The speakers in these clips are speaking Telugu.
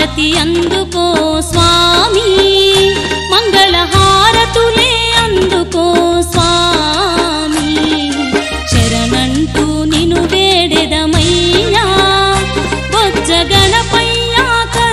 హారతి అందుకో స్వామి మంగళ హారతులే అందుకో స్వామి శరణంటూ నిను వేడెదమయ్యా బొజ్జ గణపయ్యా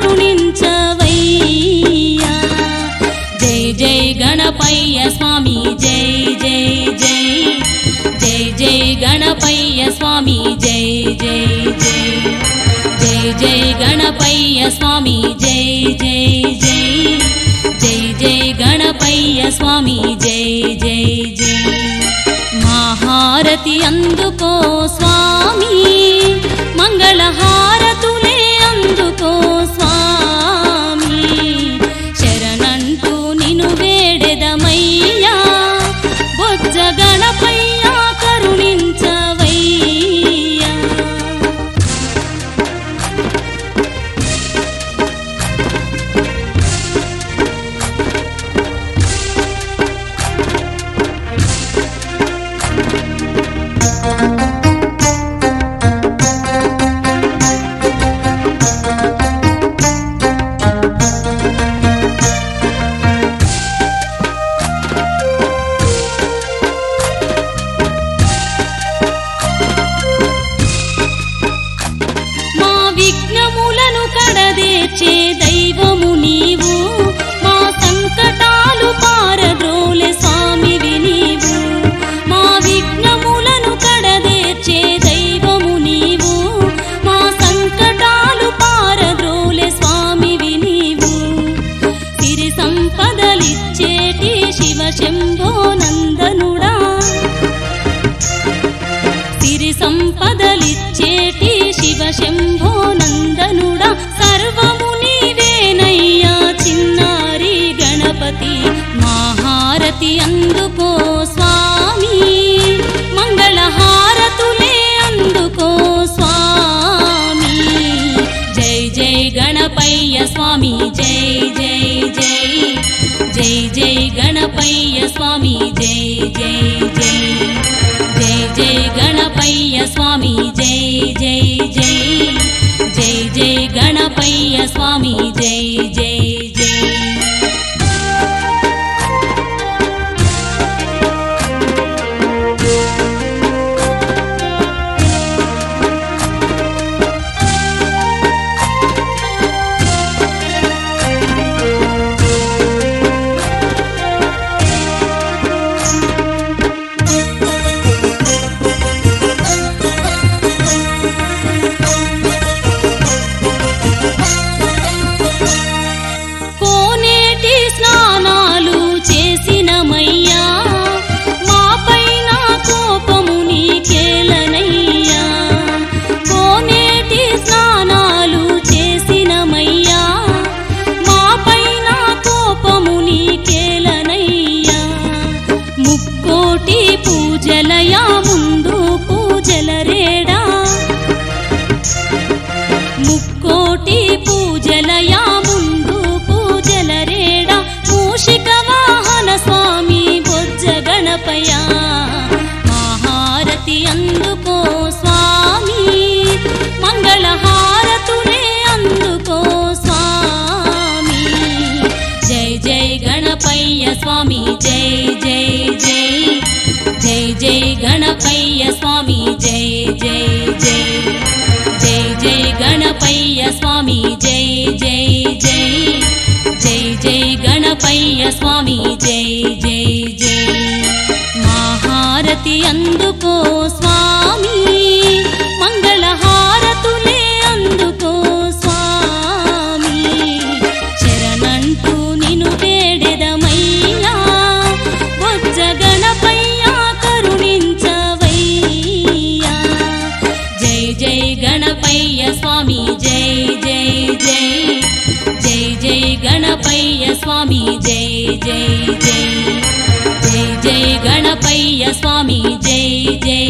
కరుణించవయ్యా జై జై గణపయ్య స్వామి జై జై జై జై జై గణపయ్య స్వామి జై జై జై జై జై గణపయ్య స్వామి జై జై జై జై జై గణపయ్య స్వామి జై జై జై మహారతి అందుకో స్వామి మంగళ హారతులే అందుకో స్వామి శరణంటూ నిను వేడెదమయ్యా బొజ్జ గణపయ్యా కరుణించవయ్యా విఘ్నములను కడదేర్చే దైవము నీవు మా సంకటాలు పారద్రోలే స్వామివి నీవు మా విఘ్నములను కడదేర్చే దైవము నీవు మా సంకటాలు పారద్రోలే స్వామివి నీవు సిరి సంపదలిచ్చేటి శివ శంభో నందనుడా సిరి సంపదలిచ్చేటి శివ శంభో నందనుడా సర్వము నీవేనయ్యా చిన్నారి గణపతి మహారతి అందుకో స్వామి మంగళ హారతులే అందుకో స్వామి జై జై గణపయ్య స్వామి జై జై జై జై జై గణపయ్య స్వామి జై జై జై జై జై గణపయ్య స్వామి జై జై జై జై జై గణపయ్య స్వామి జై జై జై కోనేటి స్నానాలు చేసినమయ్యా మాపైన కోపము నీకేలనయ్యా కోనేటి స్నానాలు చేసినమయ్యా మాపైన కోపము నీకేలనయ్యా ముక్కోటి పూజలయా ముందు పూజలరేడా ముక్కోటి పూజలయా ముందు పూజలరేడా మూషిక వాహన స్వామి బొజ్జ గణపయ్య మహారతి అందుకో స్వామి మంగళ హారతులే అందుకో స్వామి జై జై గణపయ్య స్వామి జై జై జై జై జై గణపయ్య స్వామి జై జై జై జై జై గణపయ్య స్వామి జై జై జై జై జై గణపయ్య స్వామి జై జై జై మహారతి అందుకో స్వామి మంగళ హారతులే అందుకో స్వామి శరణంటూ నిను వేడెదమయ్యా బొజ్జ గణపయ్యా కరుణించవయ్యా జై జై గణపయ్య స్వామి జై జై జై జై జై గణపయ్య స్వామి జై జై జై జై జై గణపయ్య స్వామి జై జై